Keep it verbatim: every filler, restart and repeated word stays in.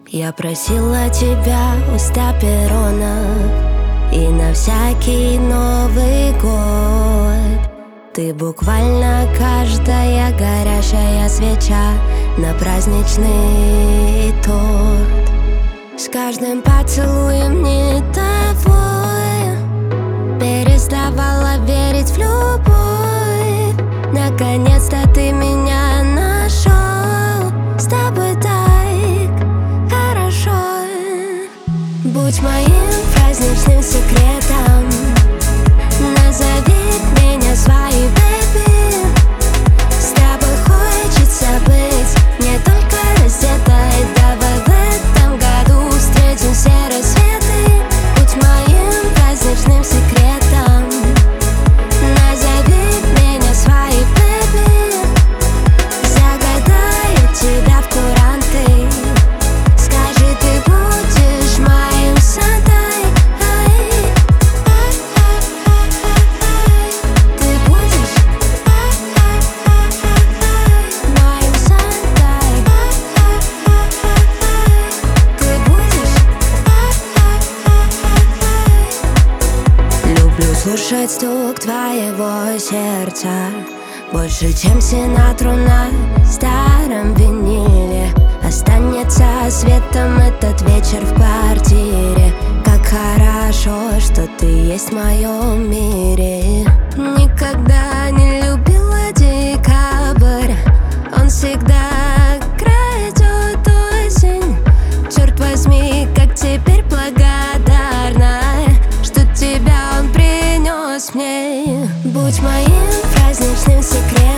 Я просила тебя у ста перронов и на всякий Новый год. Ты буквально каждая горящая свеча на праздничный торт. С каждым поцелуем не того переставала верить в любовь. Наконец-то ты меня нашел. С тобой так хорошо. Будь моим праздничным секретом, назови меня своей baby. С тобой хочется быть не только раздетой. Давай в этом году встретим все рассветы. Будь моим праздничным секретом, назови меня своей baby. Загадаю тебя в куранты. Скажи, ты будешь моим Сантой. Ты будешь моим Сантой. Ты будешь. Люблю слушать стук твоего сердца больше, чем Синатру на старом виниле. Останется светом этот вечер в квартире. Как хорошо, что ты есть в моем мире. Никогда не любила декабрь. Он всегда крадет осень. Черт возьми, как теперь благодарна, что тебя он принес мне. Будь моим праздничным секретом,